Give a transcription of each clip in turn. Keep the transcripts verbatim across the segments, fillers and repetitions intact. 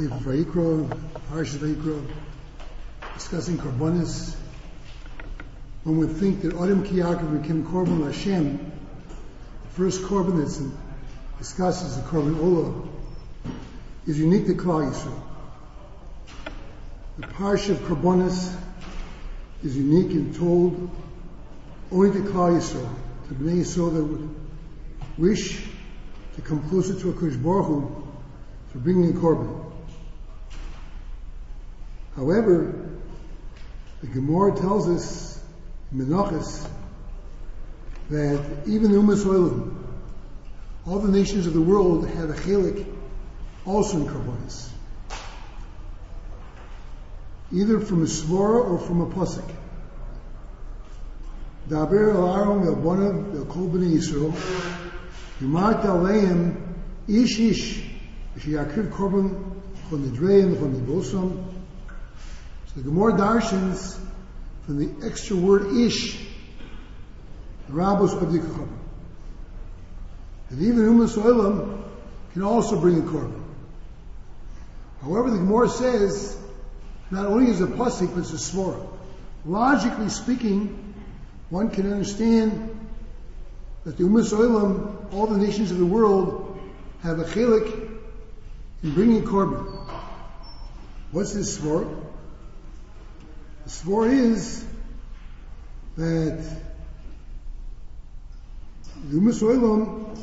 Sefer Vayikra, Parashat Vayikra, discussing Korbanos. One would think that Adam Ki Yaakov became Korban Hashem. The first Korban that's discussed is the Korban Olah, is unique to Klal Yisrael. The Parsha of Korbanos is unique and told only to Klal Yisrael, to Bnei Yisrael that would wish to come closer to HaKadosh Baruch Hu for bringing a Korban. However, the Gemara tells us in Menachos that even the Umas Olam, all the nations of the world have a chelik also in Korbanos, either from a svara or from a pasuk. Daber el Aaron el Bonav el Kol Bnei Yisrael Yimart aleim ish ish v'sheyakriv korban chon nidreim chon nidbosam. So the Gemara darshans from the extra word ish, the rabbos of the korban, that even Umas Olam can also bring a korban. However, the Gemara says not only is it a pasuk, but it's a svara. Logically speaking, one can understand that the Umas Olam, all the nations of the world, have a chelik in bringing korban. What's this svara? The svara is that the Umas Olam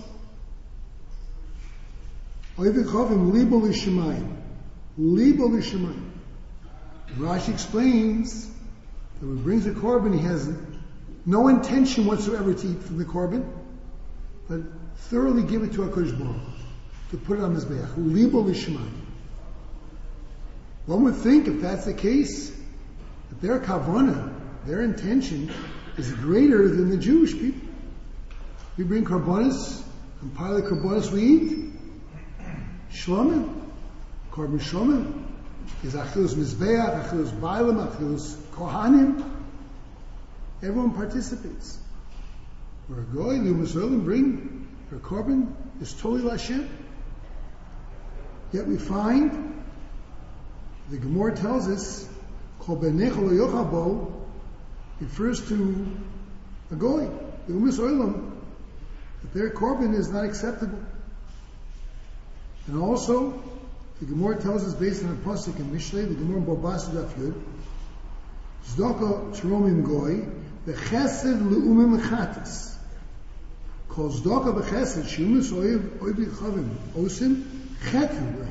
oivik chavim libo l'shemayim, libo l'shemayim. Rashi explains that when he brings a korban, he has no intention whatsoever to eat from the korban, but thoroughly give it to HaKadosh Baruch Hu, to put it on his mizbeach. Libo l'shemayim. One would think, if that's the case, that their kavanah, their intention, is greater than the Jewish people. We bring korbanos, and part of the korbanos we eat, shlomim, korban shlomim, is achilus mizbeach, achilus bailam, achilus kohanim. Everyone participates. Where a goy, the Umas Olam bring her korban is totally Lashem. Yet we find the Gemara tells us kol b'necha lo yochal bo refers to a goy, the Umas Olam, that their korban is not acceptable. And also, the Gemara tells us based on a pasuk in Mishlei, the Gemara in Bobas Daf Yud, Zdaka Tzromim Goy, the Chesed Leumim Chatas. Kol Zdaka b'Chesed Shimus Oiv Oiv Chavim Osim Chetu.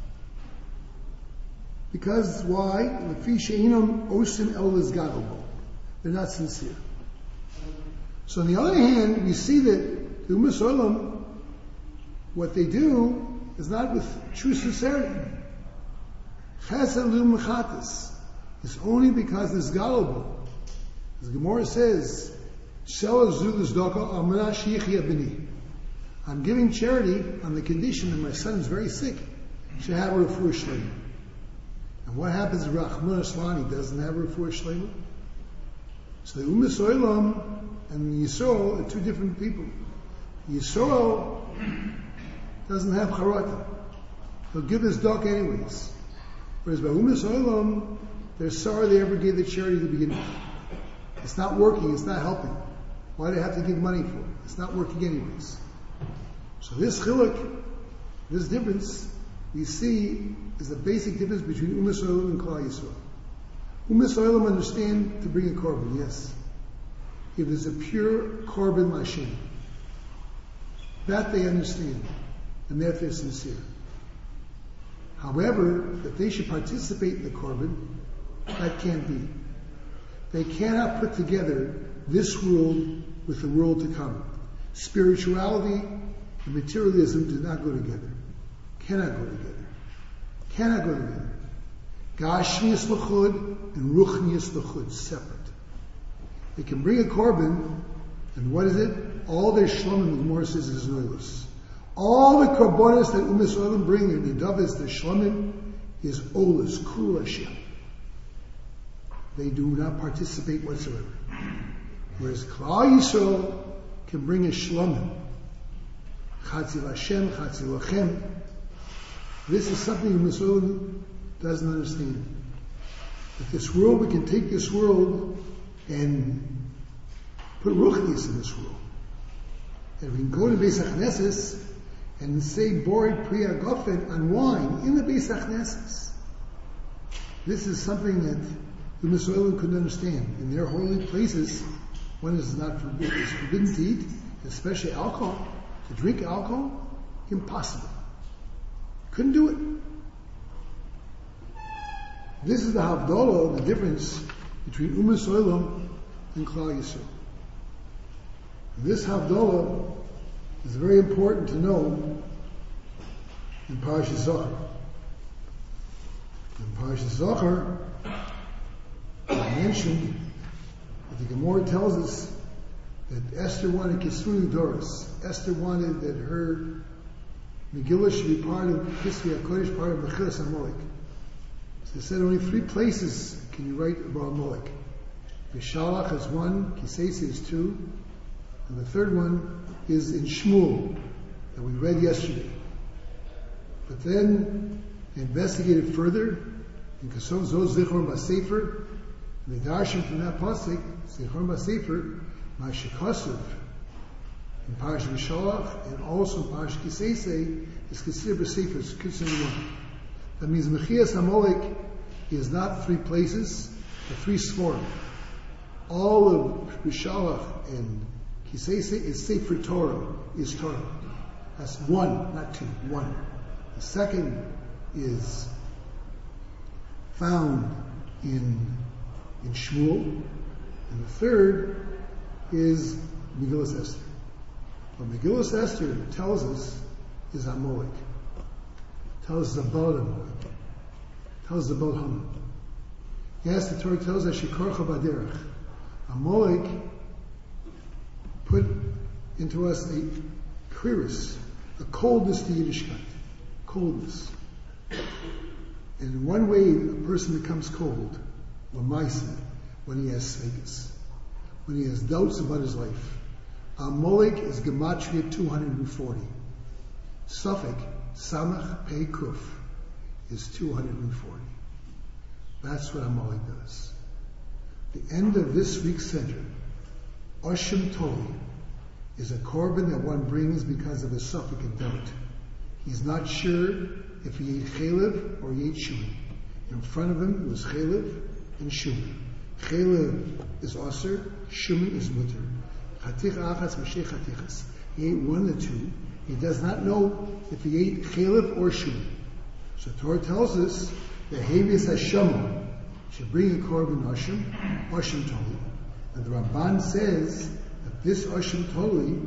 Because why? Lefi Sheinam Osim El Lizgadol. They're not sincere. So on the other hand, we see that the Umas Olam, what they do is not with true sincerity. Chesed Leumim Chatas. It's only because there's gullible. As the Gemara says, I'm giving charity on the condition that my son is very sick. Should have a refuah shleima. And what happens if Rachman Aslani doesn't have a refuah shleima? So the Umas Olam and Yisrael are two different people. Yisrael doesn't have charata. He'll give his dog anyways. Whereas by Umas Olam, they're sorry they ever gave the charity at the beginning. It's not working, it's not helping. Why do they have to give money for it? It's not working anyways. So this chiluk, this difference, we see is the basic difference between Umas Olam and Klal Yisrael. Umas Olam understand to bring a korban, yes. If there's a pure korban Lashem, that they understand, and that they're sincere. However, that they should participate in the korban, that can't be. They cannot put together this world with the world to come. Spirituality and materialism do not go together. Cannot go together. Cannot go together. Gashmius l'chud and ruchnius l'chud, separate. They can bring a korban, and what is it? All their shlomim, the Gemara says, is oilus. All the korbanos that Umas Olam bring, and the davas, the shlomim, is oilus, kul Hashem. They do not participate whatsoever. Whereas Klal Yisrael can bring a shlomim, chatzi l'Hashem, chatzi l'Chem, This is something Muslim doesn't understand. That this world, we can take this world and put ruchnius in this world. And we can go to Beis HaKnesses and say Bori Priya Gofen on wine in the Beis HaKnesses. This is something that the Muslim couldn't understand. In their holy places, one is not forbidden, is forbidden to eat, especially alcohol. To drink alcohol, impossible. Couldn't do it. This is the Havdalah, the difference between Umas Olam and Klal Yisrael. This Havdalah is very important to know in Parashat Zachor. In Parashat Zachor, I mentioned that the Gemara tells us that Esther wanted Kisvuni Doris. Esther wanted that her Megillah should be part of Kisvei HaKodesh, part of Mechilas HaMolek. So they said only three places can you write about Molek. Bishalach is one, Kisesi is two, and the third one is in Shmuel that we read yesterday. But then they investigated further in Kasov Zos Zichron Basefer, and they darshan from that pasuk Zichron Basefer Ma'ashikasuv in Parashat Bishalach and also in Parashat Kisesi is considered Basefer, it's considered one. That means Mechias HaMolek is not three places, but three Sforim. All of Bishalach and Kisesi is Sefer Torah, is Torah. That's one, not two, one. The second is found in in Shmuel, and the third is Megillas Esther. What Megillas Esther tells us is Amalek. Tells us about Amalek. Tells us about Haman. Yes, the Torah tells us Shikorcha Baderech. Amalek put into us a kriris, a coldness to Yiddishkeit. Coldness. And in one way a person becomes cold, Lamaisa, when he has svekas, when he has doubts about his life. Amalek is Gematria two hundred forty. Suffolk, Samach Pei Kuf, is two hundred forty. That's what Amalek does. The end of this week's center, Oshim Toli, is a korban that one brings because of a suffix and doubt. He's not sure if he ate chalev or he ate shuman. In front of him was chalev and shuman. Chalev is aser, shuman is mutter. Chatich achas m'shei chatichas. He ate one of the two. He does not know if he ate chalev or shuman. So Torah tells us that Havius Hashem should bring a korban Oshim, Oshim Toli. And the Ramban says that this Oshim Toli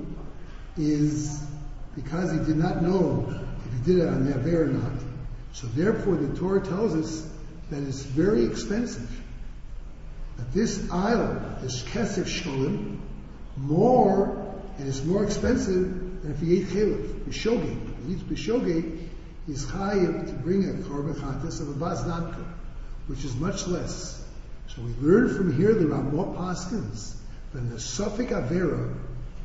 is because he did not know if he did it on the Aver or not. So therefore the Torah tells us that it's very expensive. That this isle, this Kesef Sholim, more, and it's more expensive than if he ate Chalev, B'shogeg. If he eats B'shogeg, he's chayiv to bring a korban chatas of a bas danka, which is much less. So we learn from here the Ramot Paskins that the Suffolk Avera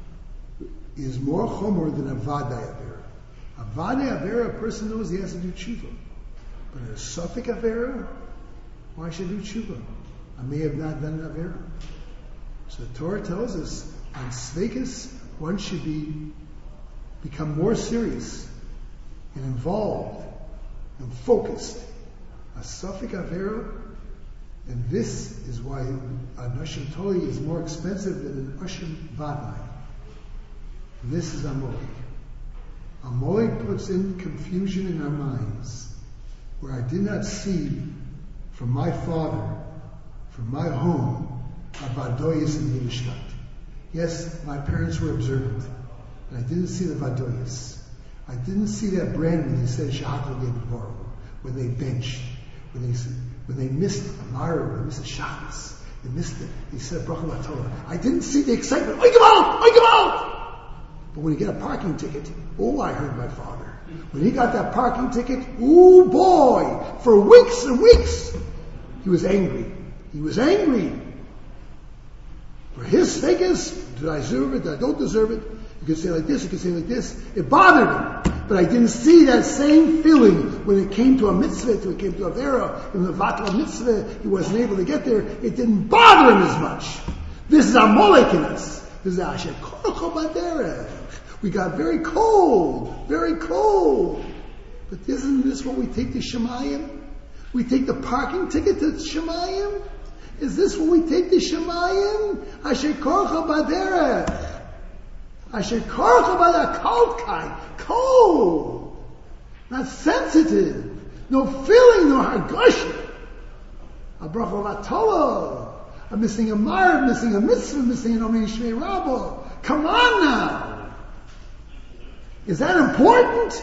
is more chomer than a Vadai Avera. A Vadai Avera, a person knows he has to do tshuva. But a Suffolk Avera, why should I do tshuva? I may have not done an Avera. So the Torah tells us on Sveikas, one should be become more serious and involved and focused. A Suffolk Avera, and this is why a Oshim Toli is more expensive than an Oshim Vadai. This is Amalek. Amalek puts in confusion in our minds, where I did not see from my father, from my home, a Vadoyas and Yiddishkeit. Yes, my parents were observant, but I didn't see the Vadoyas. I didn't see that brand when they said Shachal David Boro, when they benched, when they when they missed Amara, when they missed Shabbos, they missed it. They said Bracha Torah. I didn't see the excitement. Oik him out! Oik him out! But when you get a parking ticket, oh, I heard my father. When he got that parking ticket, oh boy, for weeks and weeks, he was angry. He was angry. For his Vegas, did I deserve it? Did I don't deserve it? You could say like this, you could say like this. It bothered him. but I didn't see that same feeling when it came to a mitzvah, when it came to a vera, in the vatla mitzvah, he wasn't able to get there. It didn't bother him as much. This is Amalek in us. This is Asher Korcho Baderech. We got very cold, very cold. But isn't this what we take to Shemayim? We take the parking ticket to Shemayim? Is this what we take to Shemayim? Asher Korcho Baderech. Asher Korcho Baderech. Cold kind. Cold. Not sensitive. No feeling, no hargosha. A bracha vatolo. I'm missing a mar, missing a mitzvah, missing an Omer Shmei Rabbo. Come on now. Is that important?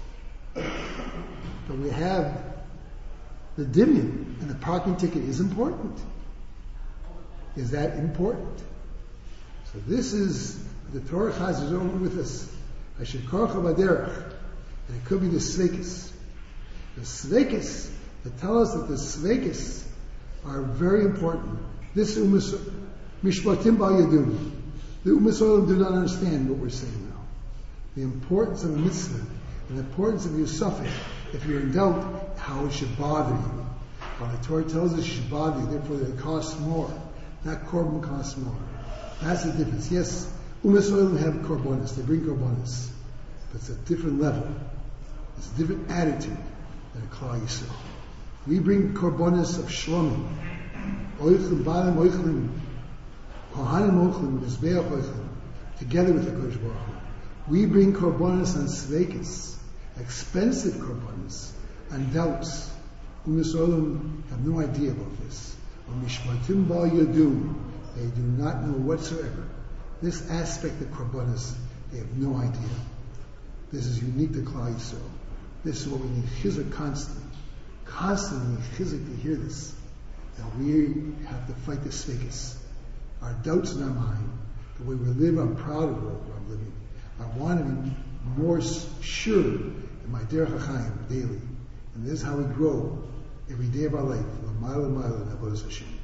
But we have the dimyon, and the parking ticket is important. Is that important? So this is, the Torah Chaz is over with us. Asher Korcho Baderech. And it could be the Svekis. The Svekis, that tell us that the Svekis are very important. This Umas, Mishpatim Bal Yadun. The Umas Olam do not understand what we're saying now. The importance of a mitzvah, and the importance of your suffix. If you're in doubt, how it should bother you. Well, the Torah tells us it should bother you, therefore it costs more. Not korban costs more. That's the difference. Yes, Umas Olam have korbanos, they bring korbanos. But it's a different level. It's a different attitude than a Klal Yisrael. We bring korbanos of shlomim. Oichlim, Balim, Oichlim, Kohanim, Oichlim, Mizbeach, Oichlim, together with the Kodesh Baruch Hu. We bring korbanos and svekis, expensive korbanos, and doubts. Umas Olam have no idea about this. On Mishpatim Bal Yadu, they do not know whatsoever. This aspect of korbanos, they have no idea. This is unique to Klal Yisrael. This is what we need chizuk constantly. Constantly chizuk to hear this. That we have to fight the svekis. Our doubts in our mind, the way we live, I'm proud of where I'm living. I want to be more sure in my derech HaChaim daily. And this is how we grow every day of our life. L'mayla l'mayla, Avodas Hashem.